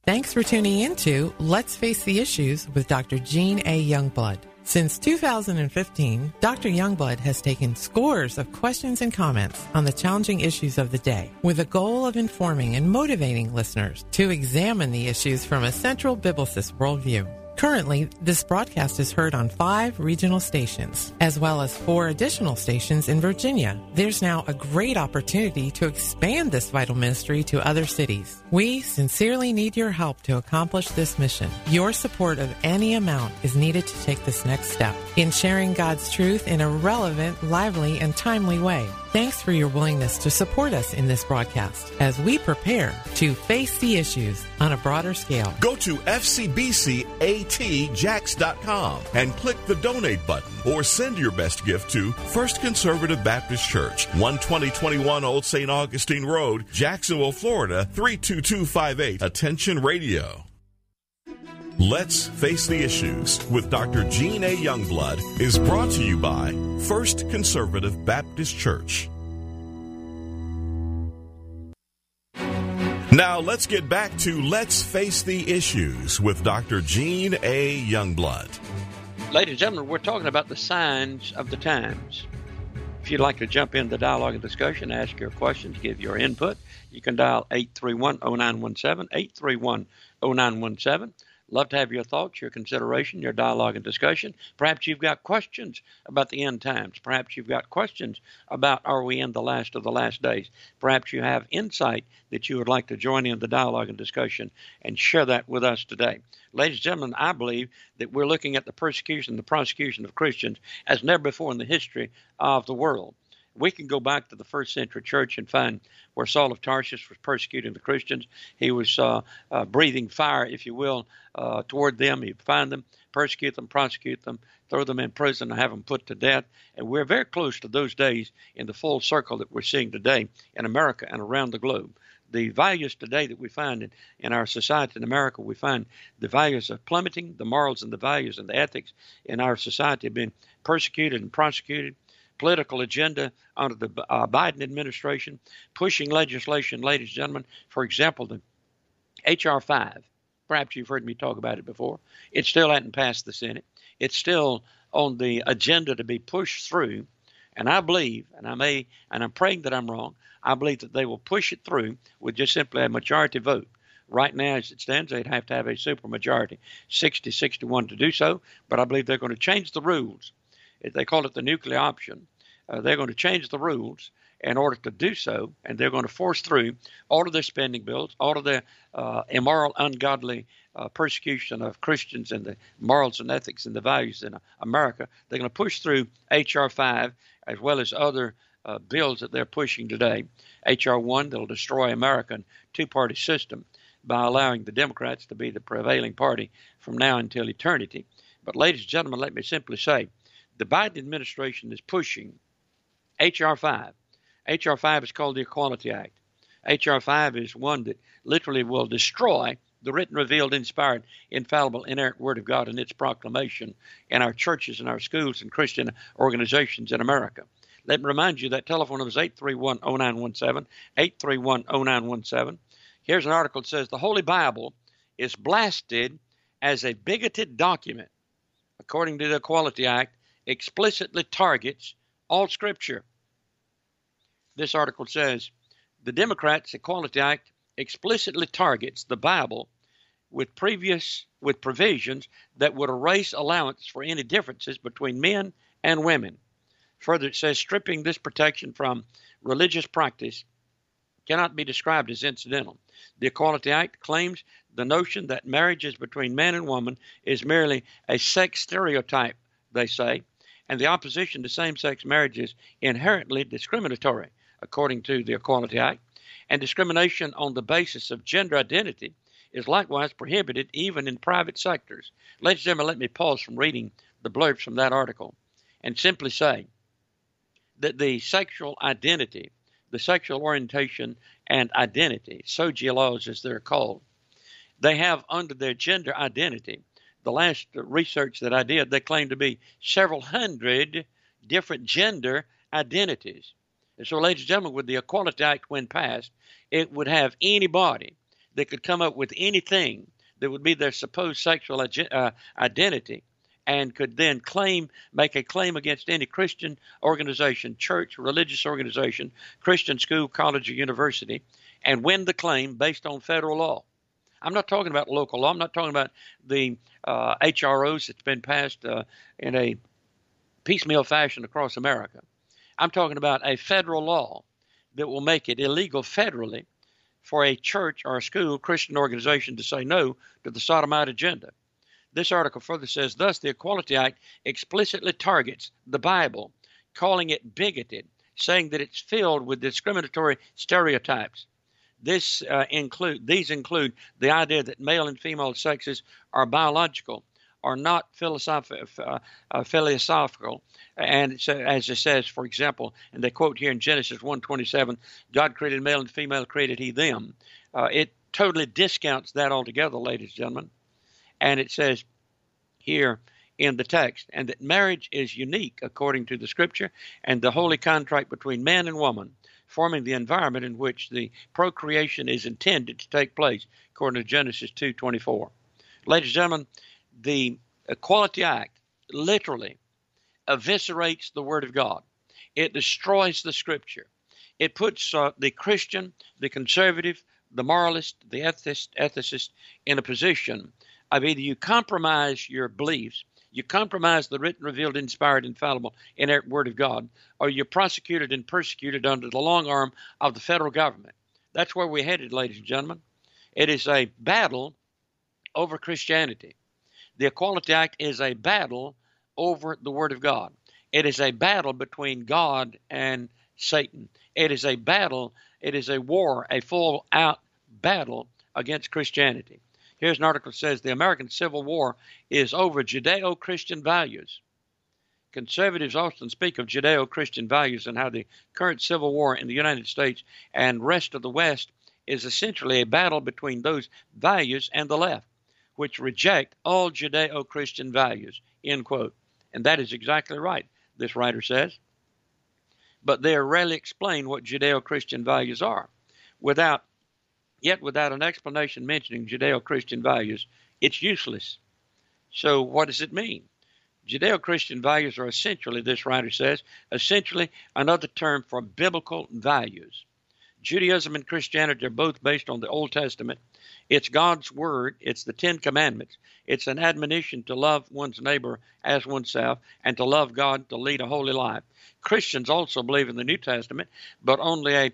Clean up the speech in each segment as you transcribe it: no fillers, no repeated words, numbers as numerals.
Thanks for tuning in to Let's Face the Issues with Dr. Gene A. Youngblood. Since 2015, Dr. Youngblood has taken scores of questions and comments on the challenging issues of the day with a goal of informing and motivating listeners to examine the issues from a central biblicist worldview. Currently, this broadcast is heard on 5 regional stations, as well as 4 additional stations in Virginia. There's now a great opportunity to expand this vital ministry to other cities. We sincerely need your help to accomplish this mission. Your support of any amount is needed to take this next step in sharing God's truth in a relevant, lively, and timely way. Thanks for your willingness to support us in this broadcast as we prepare to face the issues on a broader scale. Go to fcbcatjax.com and click the donate button or send your best gift to First Conservative Baptist Church, 12021 Old St. Augustine Road, Jacksonville, Florida, 32258. Attention Radio. Let's Face the Issues with Dr. Gene A. Youngblood is brought to you by First Conservative Baptist Church. Now let's get back to Let's Face the Issues with Dr. Gene A. Youngblood. Ladies and gentlemen, we're talking about the signs of the times. If you'd like to jump in the dialogue and discussion, ask your questions, give your input, you can dial 831-0917, 831-0917. Love to have your thoughts, your consideration, your dialogue and discussion. Perhaps you've got questions about the end times. Perhaps you've got questions about, are we in the last of the last days? Perhaps you have insight that you would like to join in the dialogue and discussion and share that with us today. Ladies and gentlemen, I believe that we're looking at the persecution, the prosecution of Christians as never before in the history of the world. We can go back to the first century church and find where Saul of Tarsus was persecuting the Christians. He was breathing fire, if you will, toward them. He'd find them, persecute them, prosecute them, throw them in prison, and have them put to death. And we're very close to those days in the full circle that we're seeing today in America and around the globe. The values today that we find in our society in America, we find the values are plummeting. The morals and the values and the ethics in our society have been persecuted and prosecuted. Political agenda under the Biden administration, pushing legislation, ladies and gentlemen. For example, the H.R. 5, perhaps you've heard me talk about it before. It still hasn't passed the Senate. It's still on the agenda to be pushed through. And I believe, and I'm praying that I'm wrong, I believe that they will push it through with just simply a majority vote. Right now, as it stands, they'd have to have a supermajority, 60-61 to do so. But I believe they're going to change the rules. They call it the nuclear option. They're going to change the rules in order to do so, and they're going to force through all of their spending bills, all of their immoral, ungodly persecution of Christians and the morals and ethics and the values in America. They're going to push through H.R. 5 as well as other bills that they're pushing today. H.R. 1, that'll destroy American two-party system by allowing the Democrats to be the prevailing party from now until eternity. But ladies and gentlemen, let me simply say, the Biden administration is pushing H.R. 5. H.R. 5 is called the Equality Act. H.R. 5 is one that literally will destroy the written, revealed, inspired, infallible, inerrant Word of God and its proclamation in our churches and our schools and Christian organizations in America. Let me remind you that telephone number is 831-0917, 831-0917. Here's an article that says the Holy Bible is blasted as a bigoted document. According to the Equality Act, explicitly targets all Scripture. This article says the Democrats' Equality Act explicitly targets the Bible with provisions that would erase allowance for any differences between men and women. Further, it says stripping this protection from religious practice cannot be described as incidental. The Equality Act claims the notion that marriages between man and woman is merely a sex stereotype, they say, and the opposition to same-sex marriage is inherently discriminatory, according to the Equality Act, and discrimination on the basis of gender identity is likewise prohibited even in private sectors. Ladies and gentlemen, let me pause from reading the blurbs from that article and simply say that the sexual identity, the sexual orientation and identity, sogiologs as they're called, they have under their gender identity, the last research that I did, they claim to be several hundred different gender identities. And so, ladies and gentlemen, with the Equality Act when passed, it would have anybody that could come up with anything that would be their supposed sexual identity, and could then make a claim against any Christian organization, church, religious organization, Christian school, college, or university, and win the claim based on federal law. I'm not talking about local law. I'm not talking about the HROs that's been passed in a piecemeal fashion across America. I'm talking about a federal law that will make it illegal federally for a church or a school, Christian organization to say no to the sodomite agenda. This article further says, thus, the Equality Act explicitly targets the Bible, calling it bigoted, saying that it's filled with discriminatory stereotypes. These include the idea that male and female sexes are biological, are not philosophical, and so, as it says, for example, and they quote here in Genesis 1:27, God created male and female, created he them. It totally discounts that altogether, ladies and gentlemen. And it says here in the text, and that marriage is unique according to the Scripture, and the holy contract between man and woman, forming the environment in which the procreation is intended to take place, according to Genesis 2:24. Ladies and gentlemen, the Equality Act literally eviscerates the Word of God. It destroys the Scripture. It puts the Christian, the conservative, the moralist, the ethicist in a position of either you compromise your beliefs, you compromise the written, revealed, inspired, infallible, inerrant Word of God, or you're prosecuted and persecuted under the long arm of the federal government. That's where we're headed, ladies and gentlemen. It is a battle over Christianity. The Equality Act is a battle over the Word of God. It is a battle between God and Satan. It is a battle, it is a war, a full-out battle against Christianity. Here's an article that says the American Civil War is over Judeo-Christian values. Conservatives often speak of Judeo-Christian values and how the current civil war in the United States and rest of the West is essentially a battle between those values and the left, which reject all Judeo-Christian values, end quote. And that is exactly right, this writer says. But they are rarely explained what Judeo-Christian values are. Without an explanation mentioning Judeo-Christian values, it's useless. So what does it mean? Judeo-Christian values are essentially, this writer says, essentially another term for biblical values. Judaism and Christianity are both based on the Old Testament. It's God's Word. It's the Ten Commandments. It's an admonition to love one's neighbor as oneself and to love God, to lead a holy life. Christians also believe in the New Testament, but only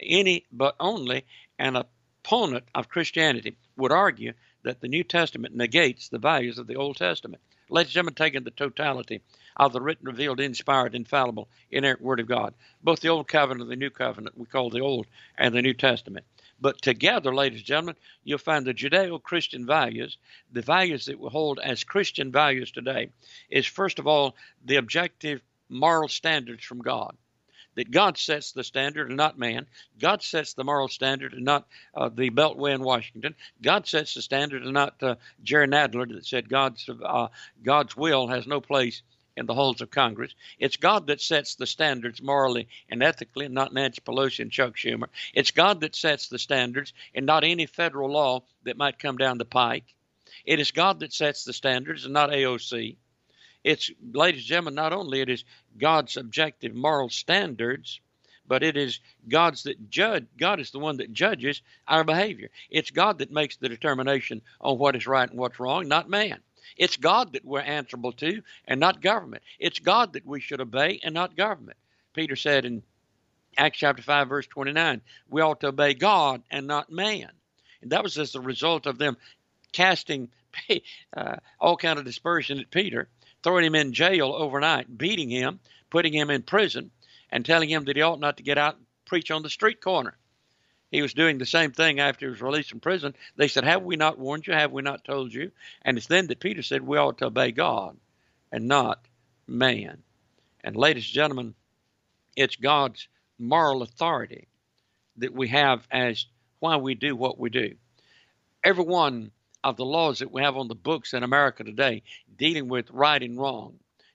an opponent of Christianity would argue that the New Testament negates the values of the Old Testament. Ladies and gentlemen, taking the totality of the written, revealed, inspired, infallible, inerrant Word of God, both the Old Covenant and the New Covenant, we call the Old and the New Testament. But together, ladies and gentlemen, you'll find the Judeo-Christian values, the values that we hold as Christian values today, is first of all the objective moral standards from God. That God sets the standard and not man. God sets the moral standard and not the Beltway in Washington. God sets the standard and not Jerry Nadler that said God's will has no place in the halls of Congress. It's God that sets the standards morally and ethically, and not Nancy Pelosi and Chuck Schumer. It's God that sets the standards and not any federal law that might come down the pike. It is God that sets the standards and not AOC. It's, ladies and gentlemen, not only it is God's objective moral standards, but it is God is the one that judges our behavior. It's God that makes the determination on what is right and what's wrong, not man. It's God that we're answerable to and not government. It's God that we should obey and not government. Peter said in Acts chapter 5, verse 29, we ought to obey God and not man. And that was as a result of them casting all kind of dispersion at Peter, throwing him in jail overnight, beating him, putting him in prison, and telling him that he ought not to get out and preach on the street corner. He was doing the same thing after he was released from prison. They said, have we not warned you? Have we not told you? And it's then that Peter said we ought to obey God and not man. And ladies and gentlemen, it's God's moral authority that we have as why we do what we do. Every one of the laws that we have on the books in America today dealing with right and wrong,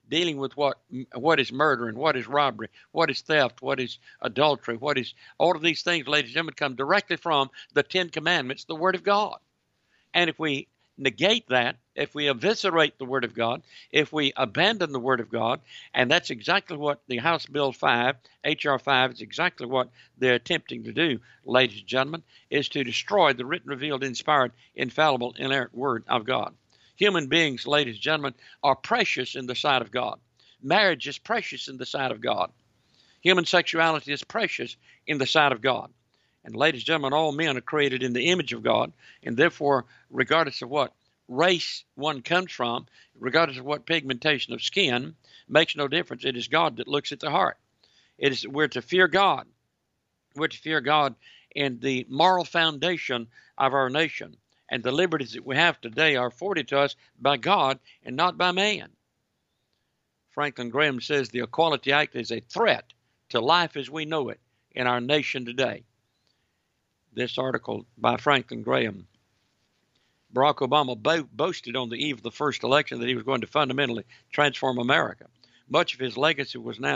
dealing with what is murder and what is robbery, what is theft, what is adultery, what is all of these things, ladies and gentlemen, come directly from the Ten Commandments, the Word of God. And if we negate that, if we eviscerate the Word of God, if we abandon the Word of God, and that's exactly what the House Bill 5, H.R. 5, is exactly what they're attempting to do, ladies and gentlemen, is to destroy the written, revealed, inspired, infallible, inerrant Word of God. Human beings, ladies and gentlemen, are precious in the sight of God. Marriage is precious in the sight of God. Human sexuality is precious in the sight of God. And ladies and gentlemen, all men are created in the image of God, and therefore, regardless of what race one comes from, regardless of what pigmentation of skin, makes no difference. It is God that looks at the heart. We're to fear God. We're to fear God in the moral foundation of our nation. And the liberties that we have today are afforded to us by God and not by man. Franklin Graham says the Equality Act is a threat to life as we know it in our nation today. This article by Franklin Graham. Barack Obama boasted on the eve of the first election that he was going to fundamentally transform America. Much of his legacy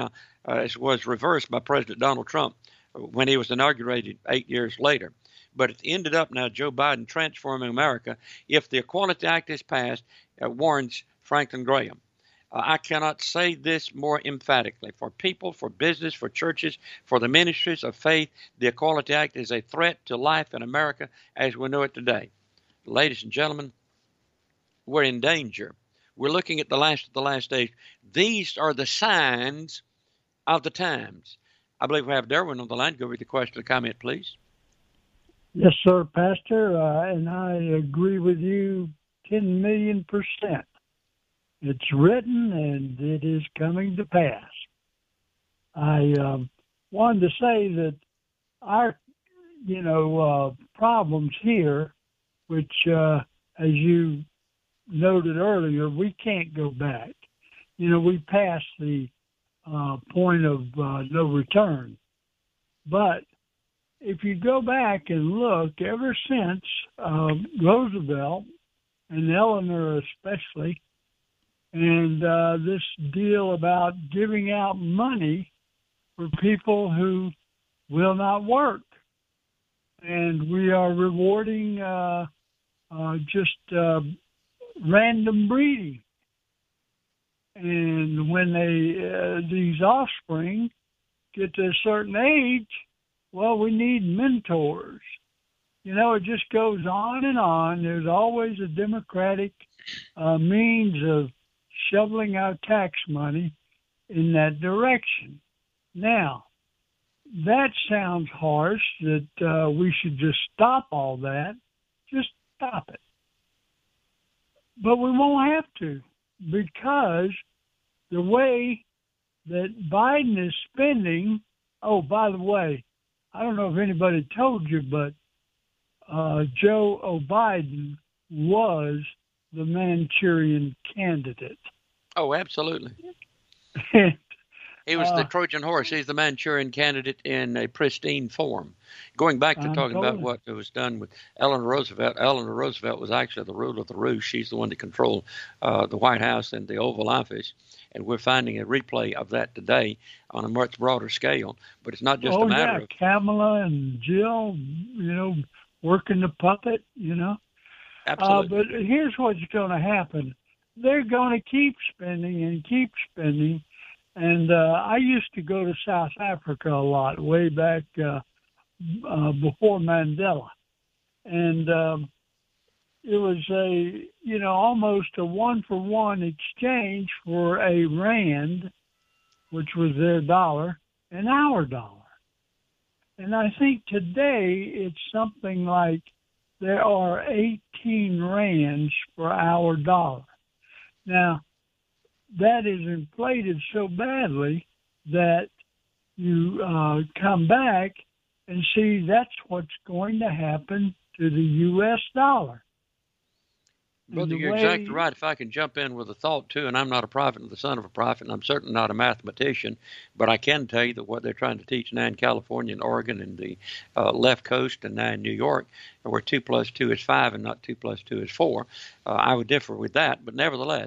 was reversed by President Donald Trump when he was inaugurated 8 years later. But it ended up now Joe Biden transforming America if the Equality Act is passed, warns Franklin Graham. I cannot say this more emphatically. For people, for business, for churches, for the ministries of faith, the Equality Act is a threat to life in America as we know it today. Ladies and gentlemen, we're in danger. We're looking at the last of the last days. These are the signs of the times. I believe we have Derwin on the line. Go with the question or comment, please. Yes, sir, Pastor, and I agree with you 10 million %. It's written, and it is coming to pass. I wanted to say that our, problems here, which, as you noted earlier, we can't go back. We passed the point of no return. But if you go back and look, ever since Roosevelt and Eleanor especially, and this deal about giving out money for people who will not work. And we are rewarding just random breeding. And when these offspring get to a certain age, well, we need mentors. It just goes on and on. There's always a democratic means of shoveling our tax money in that direction. Now, that sounds harsh, that we should just stop all that. Just stop it. But we won't have to, because the way that Biden is spending, oh, by the way, I don't know if anybody told you, but Joe Biden was the Manchurian candidate. Oh, absolutely. He was the Trojan horse. He's the Manchurian candidate in a pristine form. Going back to talking about what was done with Eleanor Roosevelt, Eleanor Roosevelt was actually the ruler of the roost. She's the one that controlled the White House and the Oval Office. And we're finding a replay of that today on a much broader scale. But it's not just a matter of Kamala and Jill, working the puppet, Absolutely. But here's what's going to happen. They're going to keep spending and keep spending. And I used to go to South Africa a lot, way back before Mandela. And it was almost a 1-for-1 exchange for a rand, which was their dollar, and our dollar. And I think today it's something like there are 18 rands for our dollar. Now, that is inflated so badly that you come back and see that's what's going to happen to the U.S. dollar. Brother, you're exactly right. If I can jump in with a thought, too, and I'm not a prophet and the son of a prophet, and I'm certainly not a mathematician, but I can tell you that what they're trying to teach now in California and Oregon and the left coast and now in New York, where 2 + 2 is 5 and not 2 + 2 is 4, I would differ with that. But nevertheless,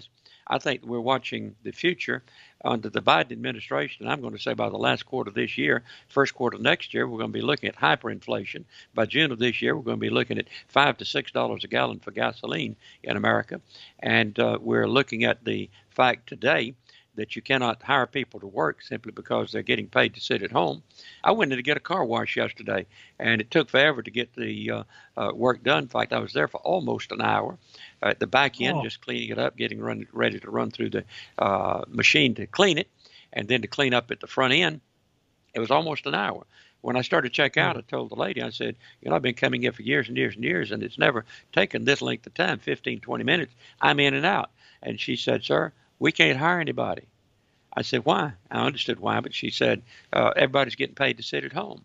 I think we're watching the future under the Biden administration. I'm going to say by the last quarter of this year, first quarter of next year, we're going to be looking at hyperinflation. By June of this year, we're going to be looking at $5 to $6 a gallon for gasoline in America. And we're looking at the fact today that you cannot hire people to work simply because they're getting paid to sit at home. I went in to get a car wash yesterday, and it took forever to get the work done. In fact, I was there for almost an hour at the back end, just cleaning it up, getting ready to run through the machine to clean it, and then to clean up at the front end. It was almost an hour. When I started to check out, I told the lady, I said, I've been coming here for years and years and years, and it's never taken this length of time, 15, 20 minutes. I'm in and out. And she said, sir, we can't hire anybody. I said, why? I understood why, but she said, everybody's getting paid to sit at home.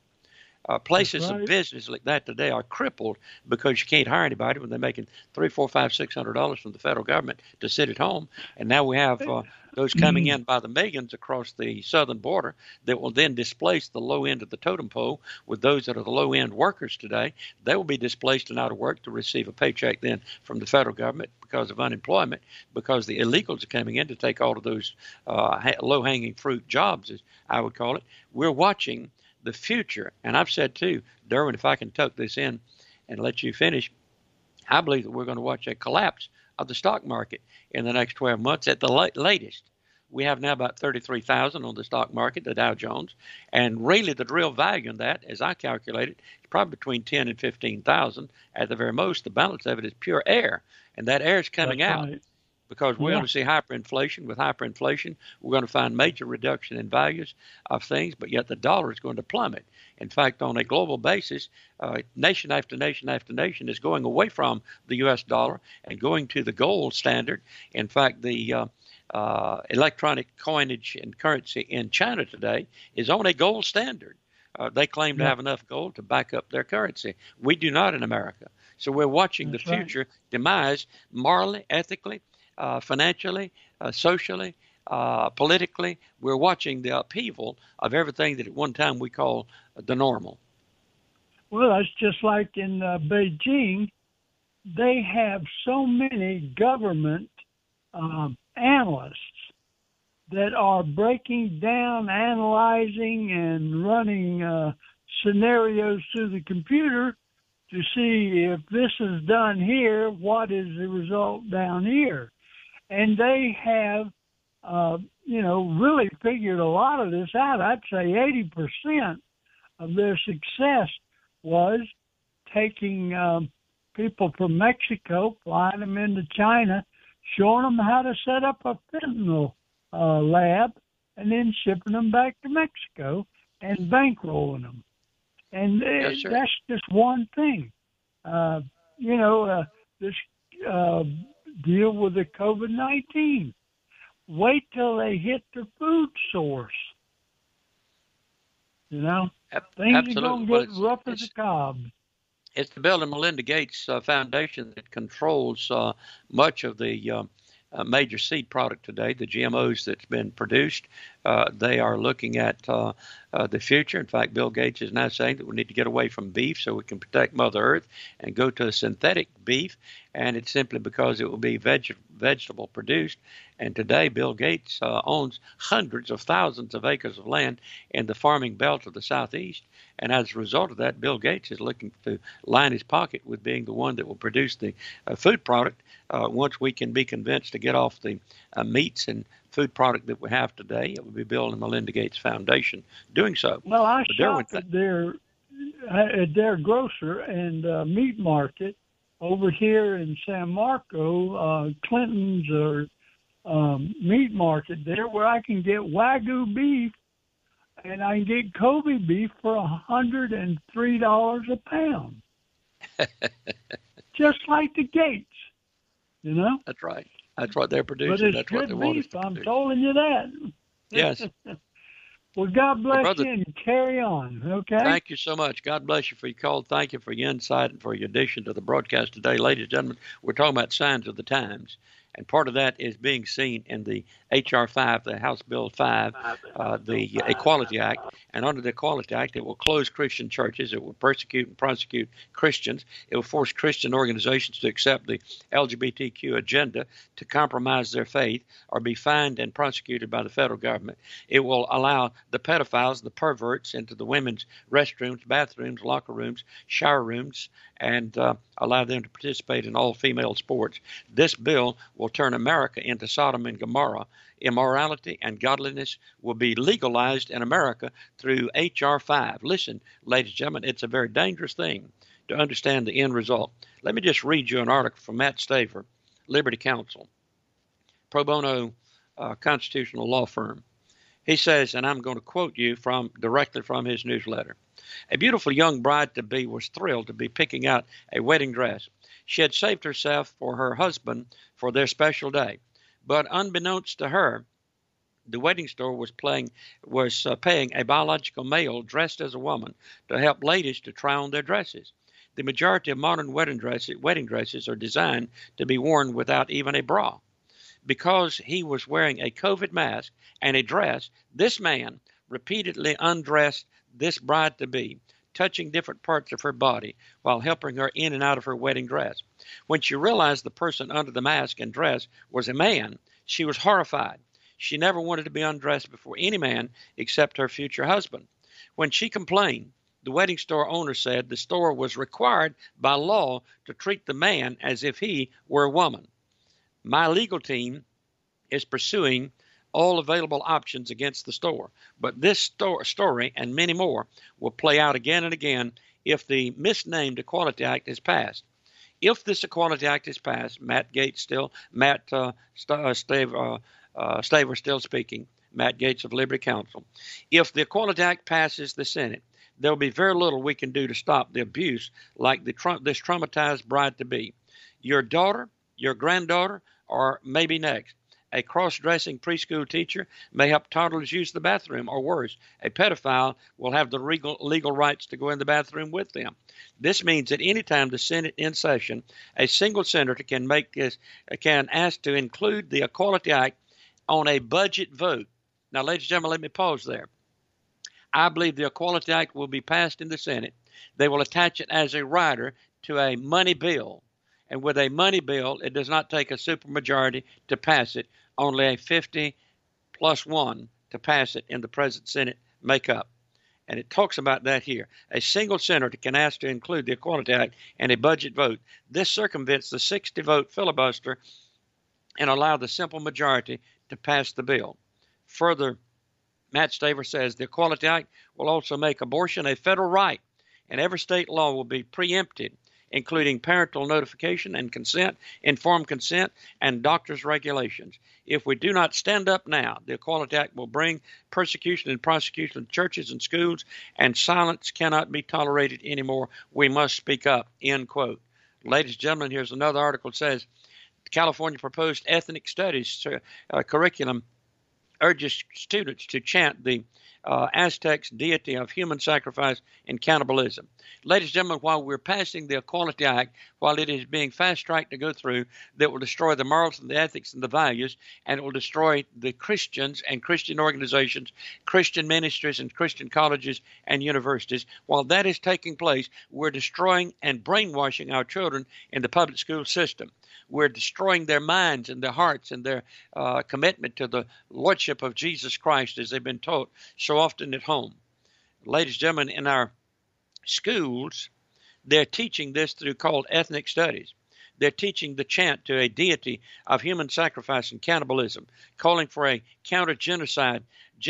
Places of business like that today are crippled because you can't hire anybody when they're making $300, $400, $500, $600 from the federal government to sit at home. And now we have those coming in by the millions across the southern border that will then displace the low end of the totem pole with those that are the low end workers today. They will be displaced and out of work to receive a paycheck then from the federal government because of unemployment, because the illegals are coming in to take all of those low hanging fruit jobs, as I would call it. We're watching the future. And I've said too, Derwin, if I can tuck this in and let you finish, I believe that we're going to watch a collapse of the stock market in the next 12 months at the latest. We have now about 33,000 on the stock market, the Dow Jones, and really the real value in that, as I calculated, is probably between 10 and 15,000 at the very most. The balance of it is pure air, and that air is coming out. Because we're going to see hyperinflation. With hyperinflation, we're going to find major reduction in values of things, but yet the dollar is going to plummet. In fact, on a global basis, nation after nation after nation is going away from the U.S. dollar and going to the gold standard. In fact, the electronic coinage and currency in China today is on a gold standard. They claim to have enough gold to back up their currency. We do not in America. So we're watching the future demise morally, ethically, financially, socially, politically. We're watching the upheaval of everything that at one time we call the normal. Well, that's just like in Beijing. They have so many government analysts that are breaking down, analyzing, and running scenarios through the computer to see if this is done here, what is the result down here. And they have, really figured a lot of this out. I'd say 80% of their success was taking people from Mexico, flying them into China, showing them how to set up a fentanyl lab, and then shipping them back to Mexico and bankrolling them. And that's just one thing. This deal with the COVID-19. Wait till they hit the food source. Things are going to get rough as a cob. It's the Bill and Melinda Gates Foundation that controls much of the major seed product today, the GMOs that's been produced. They are looking at the future. In fact, Bill Gates is now saying that we need to get away from beef so we can protect Mother Earth and go to a synthetic beef. And it's simply because it will be vegetable produced. And today, Bill Gates owns hundreds of thousands of acres of land in the farming belt of the Southeast. And as a result of that, Bill Gates is looking to line his pocket with being the one that will produce the food product once we can be convinced to get off the meats and food product that we have today. It will be Bill and Melinda Gates Foundation doing so. Well, I shop at their grocer and meat market over here in San Marco, Clinton's or meat market there, where I can get Wagyu beef and I can get Kobe beef for $103 a pound. Just like the Gates, That's right. That's what they're producing. But it's That's good what they want us beef, to I'm produce. telling you that. Yes. Well, God bless you and carry on, okay? Thank you so much. God bless you for your call. Thank you for your insight and for your addition to the broadcast today. Ladies and gentlemen, we're talking about signs of the times. And part of that is being seen in the H.R. 5, the House Bill 5, the Equality Act. And under the Equality Act, it will close Christian churches. It will persecute and prosecute Christians. It will force Christian organizations to accept the LGBTQ agenda, to compromise their faith, or be fined and prosecuted by the federal government. It will allow the pedophiles, the perverts, into the women's restrooms, bathrooms, locker rooms, shower rooms, and allow them to participate in all female sports. This bill will turn America into Sodom and Gomorrah. Immorality and godliness will be legalized in America through H.R. 5. Listen, ladies and gentlemen, it's a very dangerous thing to understand the end result. Let me just read you an article from Matt Staver, Liberty Counsel, pro bono constitutional law firm. He says, and I'm going to quote you directly from his newsletter, a beautiful young bride-to-be was thrilled to be picking out a wedding dress. She had saved herself for her husband for their special day. But unbeknownst to her, the wedding store was paying a biological male dressed as a woman to help ladies to try on their dresses. The majority of modern wedding dresses are designed to be worn without even a bra. Because he was wearing a COVID mask and a dress, this man repeatedly undressed this bride-to-be, touching different parts of her body while helping her in and out of her wedding dress. When she realized the person under the mask and dress was a man, she was horrified. She never wanted to be undressed before any man except her future husband. When she complained, the wedding store owner said the store was required by law to treat the man as if he were a woman. My legal team is pursuing all available options against the store, but this story and many more will play out again and again if the misnamed Equality Act is passed. If this Equality Act is passed, Staver still speaking, Matt Gaetz of Liberty Counsel. If the Equality Act passes the Senate, there will be very little we can do to stop the abuse like this traumatized bride-to-be. Your daughter, your granddaughter, or maybe next. A cross-dressing preschool teacher may help toddlers use the bathroom, or worse, a pedophile will have the legal rights to go in the bathroom with them. This means that any time the Senate in session, a single senator can ask to include the Equality Act on a budget vote. Now, ladies and gentlemen, let me pause there. I believe the Equality Act will be passed in the Senate. They will attach it as a rider to a money bill. And with a money bill, it does not take a supermajority to pass it, only a 50+1 to pass it in the present Senate makeup. And it talks about that here. A single senator can ask to include the Equality Act in a budget vote. This circumvents the 60-vote filibuster and allow the simple majority to pass the bill. Further, Matt Staver says the Equality Act will also make abortion a federal right, and every state law will be preempted, including parental notification and consent, informed consent, and doctors' regulations. If we do not stand up now, the Equality Act will bring persecution and prosecution of churches and schools, and silence cannot be tolerated anymore. We must speak up, end quote. Ladies and gentlemen, here's another article that says, California proposed ethnic studies curriculum urges students to chant the Aztecs' deity of human sacrifice and cannibalism. Ladies and gentlemen, while we're passing the Equality Act, while it is being fast-tracked to go through, that will destroy the morals and the ethics and the values, and it will destroy the Christians and Christian organizations, Christian ministries and Christian colleges and universities. While that is taking place, we're destroying and brainwashing our children in the public school system. We're destroying their minds and their hearts and their commitment to the Lordship of Jesus Christ as they've been taught so often at home. Ladies and gentlemen, in our schools, they're teaching this through called ethnic studies. They're teaching the chant to a deity of human sacrifice and cannibalism, calling for a counter-genocide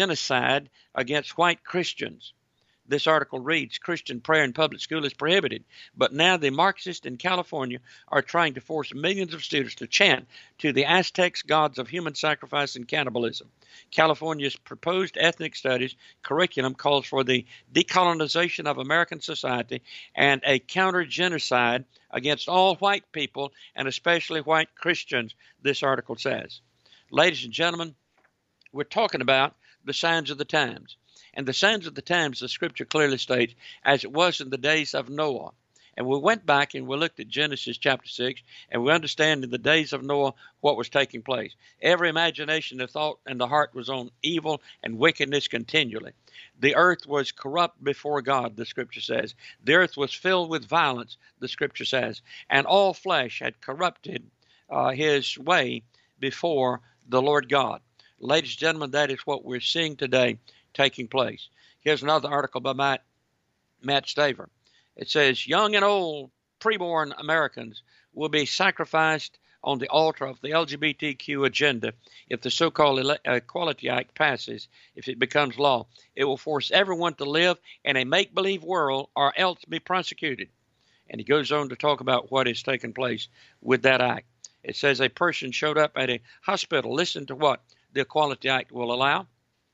against white Christians. This article reads, Christian prayer in public school is prohibited, but now the Marxists in California are trying to force millions of students to chant to the Aztecs gods of human sacrifice and cannibalism. California's proposed ethnic studies curriculum calls for the decolonization of American society and a counter-genocide against all white people and especially white Christians, this article says. Ladies and gentlemen, we're talking about the signs of the times. And the signs of the times, the scripture clearly states, as it was in the days of Noah, And we went back and we looked at Genesis chapter 6, and we understand in the days of Noah what was taking place. Every imagination, the thought, and the heart was on evil and wickedness continually. The earth was corrupt before God, the Scripture says. The earth was filled with violence, the Scripture says. And all flesh had corrupted his way before the Lord God. Ladies and gentlemen, that is what we're seeing today taking place. Here's another article by Matt Staver. It says, young and old preborn Americans will be sacrificed on the altar of the LGBTQ agenda if the so-called Equality Act passes, if it becomes law. It will force everyone to live in a make-believe world or else be prosecuted. And he goes on to talk about what has taken place with that act. It says a person showed up at a hospital. Listen to what the Equality Act will allow.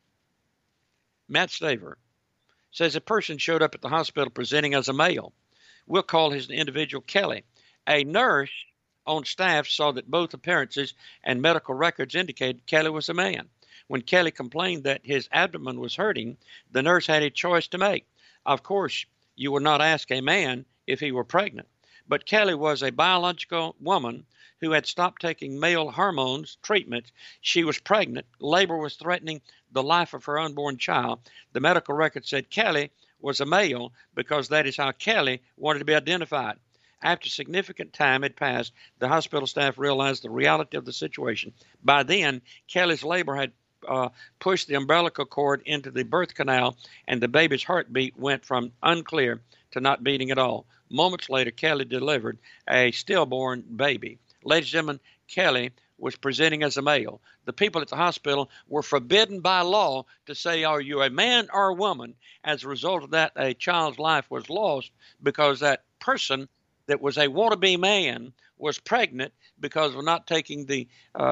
Matt Staver says a person showed up at the hospital presenting as a male. We'll call his individual Kelly. A nurse on staff saw that both appearances and medical records indicated Kelly was a man. When Kelly complained that his abdomen was hurting, the nurse had a choice to make. Of course, you would not ask a man if he were pregnant. But Kelly was a biological woman who had stopped taking male hormones treatments. She was pregnant. Labor was threatening the life of her unborn child. The medical record said Kelly was a male because that is how Kelly wanted to be identified. After significant time had passed, the hospital staff realized the reality of the situation. By then, Kelly's labor had pushed the umbilical cord into the birth canal, and the baby's heartbeat went from unclear to not beating at all. Moments later, Kelly delivered a stillborn baby. Ladies and gentlemen, Kelly was presenting as a male. The people at the hospital were forbidden by law to say, are you a man or a woman? As a result of that, a child's life was lost because that person that was a wannabe man was pregnant because of not taking the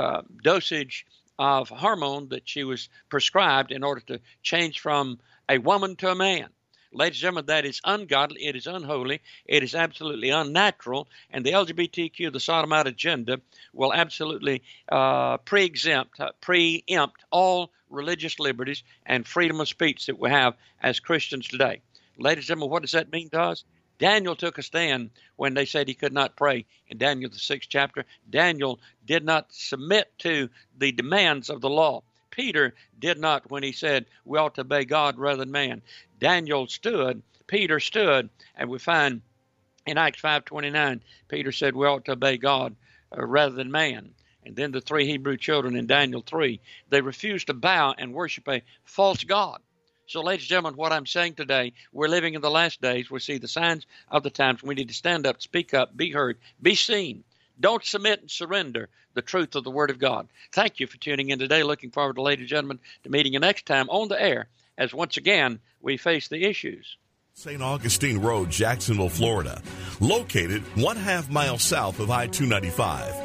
dosage of hormone that she was prescribed in order to change from a woman to a man. Ladies and gentlemen, that is ungodly, it is unholy, it is absolutely unnatural, and the LGBTQ, the sodomite agenda, will absolutely preempt all religious liberties and freedom of speech that we have as Christians today. Ladies and gentlemen, what does that mean to us? Daniel took a stand when they said he could not pray. In Daniel, the 6th chapter, Daniel did not submit to the demands of the law. Peter did not when he said we ought to obey God rather than man. Daniel stood, Peter stood, and we find in Acts 5:29, Peter said we ought to obey God rather than man. And then the 3 Hebrew children in Daniel 3, they refused to bow and worship a false god. So, ladies and gentlemen, what I'm saying today, we're living in the last days. We see the signs of the times. We need to stand up, speak up, be heard, be seen. Don't submit and surrender the truth of the Word of God. Thank you for tuning in today. Looking forward, to, ladies and gentlemen, to meeting you next time on the air as once again we face the issues. St. Augustine Road, Jacksonville, Florida, located 1/2 mile south of I-295.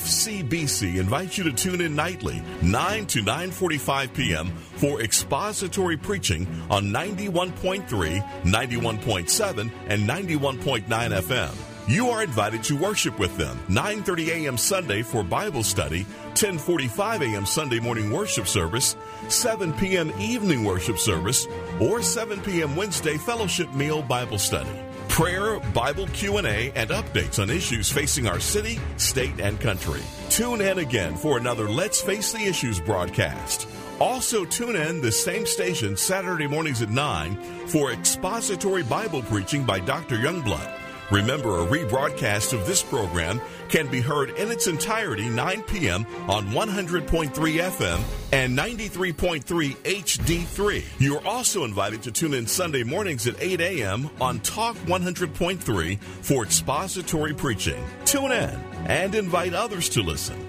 FCBC invites you to tune in nightly, 9 to 9:45 p.m. for expository preaching on 91.3, 91.7, and 91.9 FM. You are invited to worship with them, 9:30 a.m. Sunday for Bible study, 10:45 a.m. Sunday morning worship service, 7 p.m. evening worship service, or 7 p.m. Wednesday fellowship meal Bible study. Prayer, Bible Q&A, and updates on issues facing our city, state, and country. Tune in again for another Let's Face the Issues broadcast. Also tune in the same station Saturday mornings at 9 for expository Bible preaching by Dr. Youngblood. Remember, a rebroadcast of this program can be heard in its entirety 9 p.m. on 100.3 FM and 93.3 HD3. You are also invited to tune in Sunday mornings at 8 a.m. on Talk 100.3 for expository preaching. Tune in and invite others to listen.